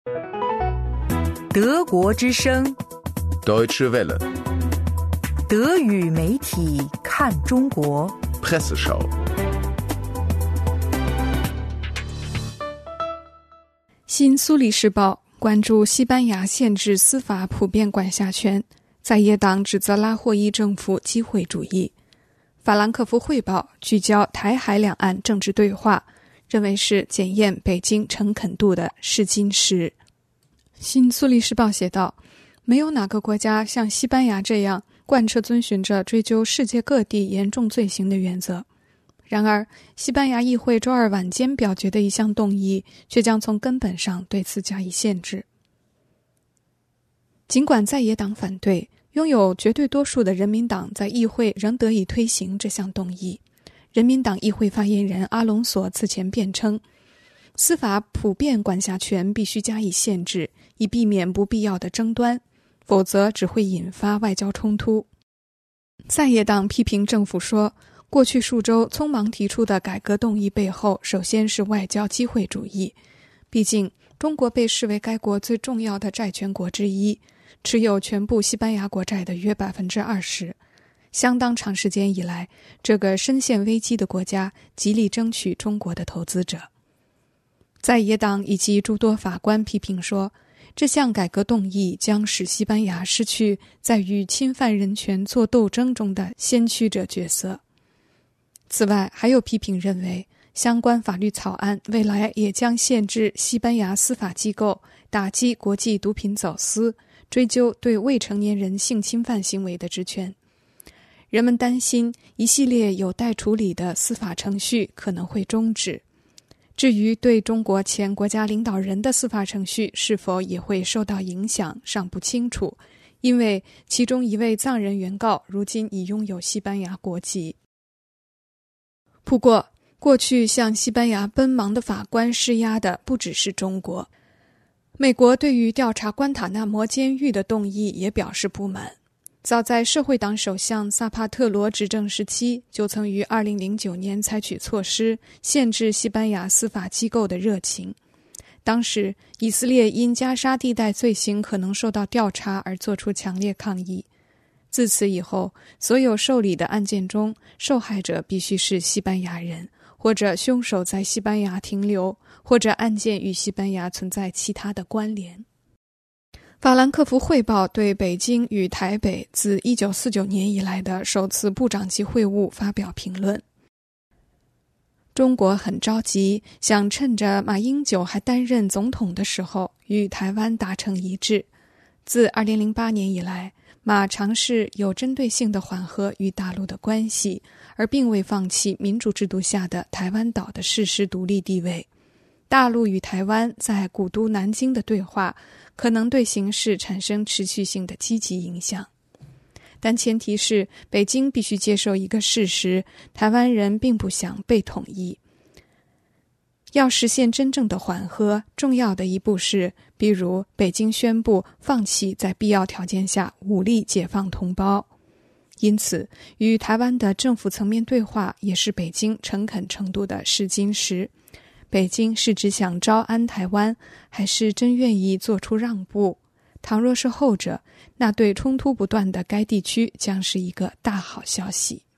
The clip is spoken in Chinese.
德国之声 Deutsche Welle 德语媒体看中国 Presseschau。 新苏黎世报关注西班牙限制司法普遍管辖权，在野党指责拉霍伊政府机会主义。法兰克福汇报聚焦台海两岸政治对话，认为是检验北京诚恳度的试金石。新苏黎世报写道，没有哪个国家像西班牙这样贯彻遵循着追究世界各地严重罪行的原则。然而，西班牙议会周二晚间表决的一项动议却将从根本上对此加以限制。尽管在野党反对，拥有绝对多数的人民党在议会仍得以推行这项动议。人民党议会发言人阿隆索此前辩称，司法普遍管辖权必须加以限制，以避免不必要的争端，否则只会引发外交冲突。在野党批评政府说，过去数周匆忙提出的改革动议背后，首先是外交机会主义。毕竟，中国被视为该国最重要的债权国之一，持有全部西班牙国债的约 20%。相当长时间以来，这个深陷危机的国家极力争取中国的投资者。在野党以及诸多法官批评说，这项改革动议将使西班牙失去在与侵犯人权作斗争中的先驱者角色。此外，还有批评认为，相关法律草案未来也将限制西班牙司法机构打击国际毒品走私，追究对未成年人性侵犯行为的职权。人们担心一系列有待处理的司法程序可能会终止。至于对中国前国家领导人的司法程序是否也会受到影响，尚不清楚，因为其中一位藏人原告如今已拥有西班牙国籍。不过，过去向西班牙奔忙的法官施压的不只是中国。美国对于调查关塔那摩监狱的动议也表示不满。早在社会党首相萨帕特罗执政时期，就曾于2009年采取措施限制西班牙司法机构的热情。当时，以色列因加沙地带罪行可能受到调查而作出强烈抗议。自此以后，所有受理的案件中，受害者必须是西班牙人，或者凶手在西班牙停留，或者案件与西班牙存在其他的关联。法兰克福汇报对北京与台北自1949年以来的首次部长级会晤发表评论。中国很着急，想趁着马英九还担任总统的时候与台湾达成一致。自2008年以来，马尝试有针对性地缓和与大陆的关系，而并未放弃民主制度下的台湾岛的事实独立地位。大陆与台湾在古都南京的对话可能对形势产生持续性的积极影响，但前提是北京必须接受一个事实，台湾人并不想被统一。要实现真正的缓和，重要的一步是，比如北京宣布放弃在必要条件下武力解放同胞。因此，与台湾的政府层面对话也是北京诚恳程度的试金石。北京是只想招安台湾，还是真愿意做出让步？倘若是后者，那对冲突不断的该地区将是一个大好消息。